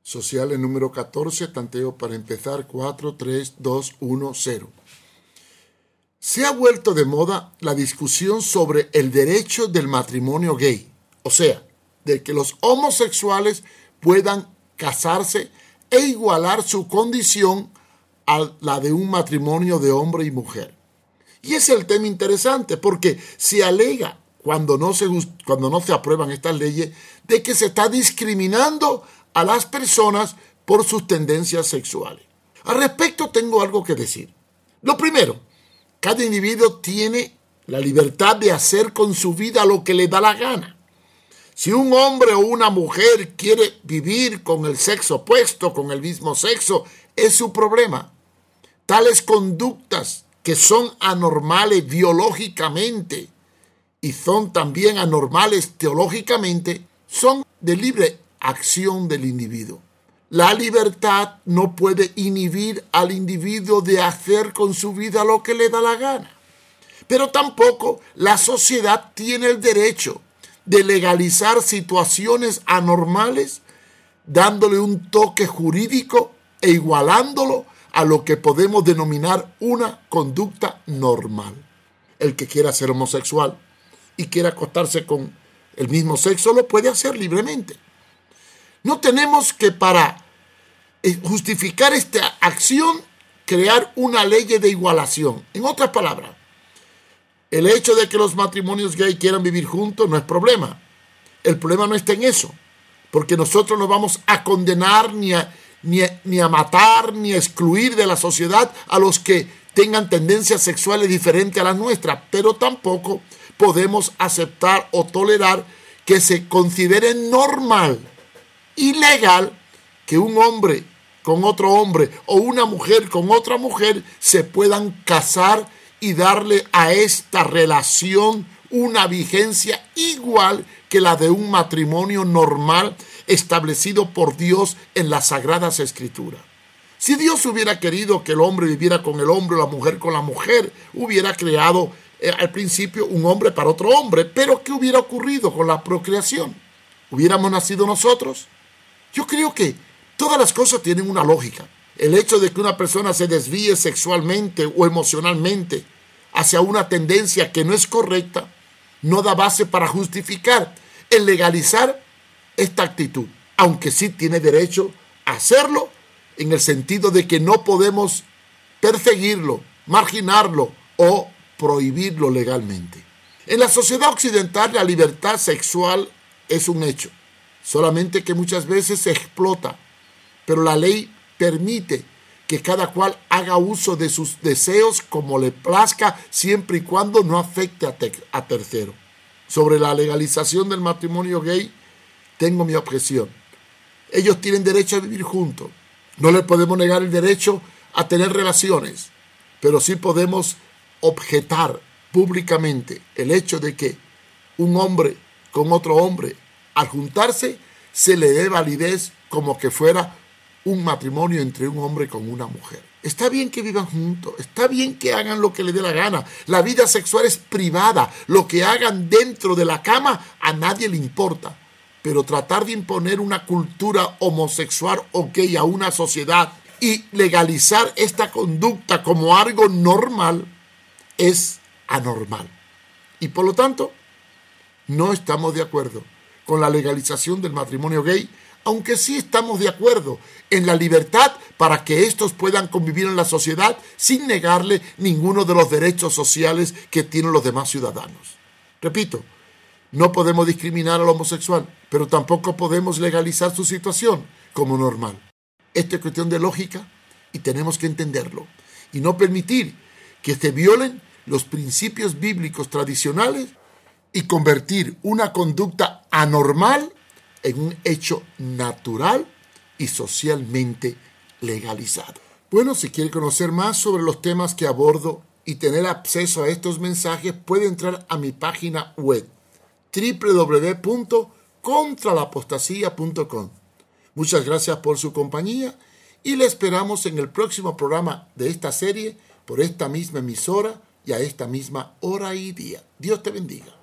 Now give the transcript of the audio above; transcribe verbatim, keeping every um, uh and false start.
Sociales número catorce, tanteo para empezar, cuatro, tres, dos, uno, cero. Se ha vuelto de moda la discusión sobre el derecho del matrimonio gay, o sea, de que los homosexuales puedan casarse e igualar su condición a la de un matrimonio de hombre y mujer. Y es el tema interesante porque se alega cuando no se, cuando no se aprueban estas leyes de que se está discriminando a las personas por sus tendencias sexuales. Al respecto tengo algo que decir. Lo primero, cada individuo tiene la libertad de hacer con su vida lo que le da la gana. Si un hombre o una mujer quiere vivir con el sexo opuesto, con el mismo sexo, es su problema. Tales conductas que son anormales biológicamente y son también anormales teológicamente, son de libre acción del individuo. La libertad no puede inhibir al individuo de hacer con su vida lo que le da la gana. Pero tampoco la sociedad tiene el derecho de legalizar situaciones anormales, dándole un toque jurídico e igualándolo a lo que podemos denominar una conducta normal. El que quiera ser homosexual y quiera acostarse con el mismo sexo lo puede hacer libremente. No tenemos que para justificar esta acción crear una ley de igualación. En otras palabras, el hecho de que los matrimonios gay quieran vivir juntos no es problema. El problema no está en eso, porque nosotros no vamos a condenar ni a, ni a, ni a matar ni a excluir de la sociedad a los que tengan tendencias sexuales diferentes a las nuestras, pero tampoco podemos aceptar o tolerar que se considere normal y legal que un hombre con otro hombre o una mujer con otra mujer se puedan casar y darle a esta relación una vigencia igual que la de un matrimonio normal establecido por Dios en las Sagradas Escrituras. Si Dios hubiera querido que el hombre viviera con el hombre o la mujer con la mujer, hubiera creado eh, al principio un hombre para otro hombre. Pero ¿qué hubiera ocurrido con la procreación? ¿Hubiéramos nacido nosotros? Yo creo que todas las cosas tienen una lógica. El hecho de que una persona se desvíe sexualmente o emocionalmente hacia una tendencia que no es correcta no da base para justificar el legalizar esta actitud, aunque sí tiene derecho a hacerlo en el sentido de que no podemos perseguirlo, marginarlo o prohibirlo legalmente. En la sociedad occidental la libertad sexual es un hecho, solamente que muchas veces se explota, pero la ley permite que cada cual haga uso de sus deseos como le plazca, siempre y cuando no afecte a, te- a tercero. Sobre la legalización del matrimonio gay, tengo mi objeción. Ellos tienen derecho a vivir juntos. No les podemos negar el derecho a tener relaciones, pero sí podemos objetar públicamente el hecho de que un hombre con otro hombre, al juntarse, se le dé validez como que fuera un matrimonio entre un hombre con una mujer. Está bien que vivan juntos, está bien que hagan lo que les dé la gana. La vida sexual es privada. Lo que hagan dentro de la cama a nadie le importa. Pero tratar de imponer una cultura homosexual o gay a una sociedad y legalizar esta conducta como algo normal es anormal. Y por lo tanto, no estamos de acuerdo con la legalización del matrimonio gay, aunque sí estamos de acuerdo en la libertad para que estos puedan convivir en la sociedad sin negarle ninguno de los derechos sociales que tienen los demás ciudadanos. Repito, no podemos discriminar al homosexual, pero tampoco podemos legalizar su situación como normal. Esta es cuestión de lógica y tenemos que entenderlo y no permitir que se violen los principios bíblicos tradicionales y convertir una conducta anormal en un hecho natural y socialmente legalizado. Bueno, si quiere conocer más sobre los temas que abordo y tener acceso a estos mensajes, puede entrar a mi página web doble u doble u doble u punto contra la apostasía punto com. Muchas gracias por su compañía y le esperamos en el próximo programa de esta serie por esta misma emisora y a esta misma hora y día. Dios te bendiga.